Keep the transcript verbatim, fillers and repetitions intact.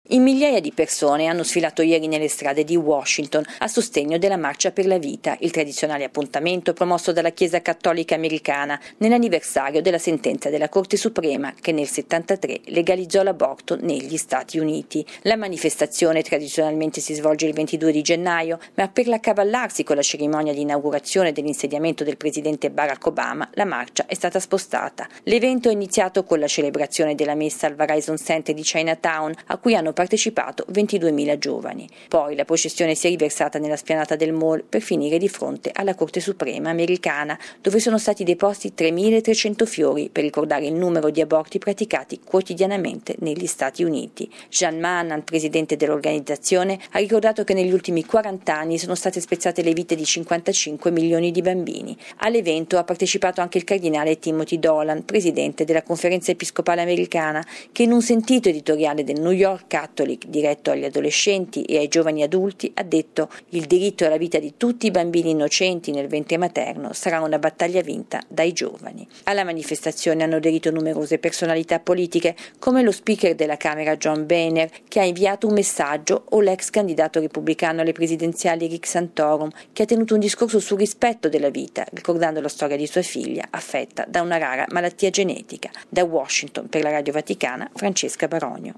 In migliaia di persone hanno sfilato ieri nelle strade di Washington a sostegno della Marcia per la Vita, il tradizionale appuntamento promosso dalla Chiesa Cattolica Americana nell'anniversario della sentenza della Corte Suprema che nel settantatré legalizzò l'aborto negli Stati Uniti. La manifestazione tradizionalmente si svolge il ventidue di gennaio, ma per l'accavallarsi con la cerimonia di inaugurazione dell'insediamento del presidente Barack Obama, la marcia è stata spostata. L'evento è iniziato con la celebrazione della messa al Verizon Center di Chinatown, a cui hanno partecipato ventiduemila giovani. Poi la processione si è riversata nella spianata del Mall per finire di fronte alla Corte Suprema americana, dove sono stati deposti tremilatrecento fiori per ricordare il numero di aborti praticati quotidianamente negli Stati Uniti. Jean Manan, presidente dell'organizzazione, ha ricordato che negli ultimi quaranta anni sono state spezzate le vite di cinquantacinque milioni di bambini. All'evento ha partecipato anche il cardinale Timothy Dolan, presidente della Conferenza Episcopale Americana, che in un sentito editoriale del New York Catholic diretto agli adolescenti e ai giovani adulti ha detto: il diritto alla vita di tutti i bambini innocenti nel ventre materno sarà una battaglia vinta dai giovani. Alla manifestazione hanno aderito numerose personalità politiche come lo speaker della Camera John Boehner, che ha inviato un messaggio, o l'ex candidato repubblicano alle presidenziali Rick Santorum, che ha tenuto un discorso sul rispetto della vita, ricordando la storia di sua figlia affetta da una rara malattia genetica. Da Washington per la Radio Vaticana, Francesca Baronio.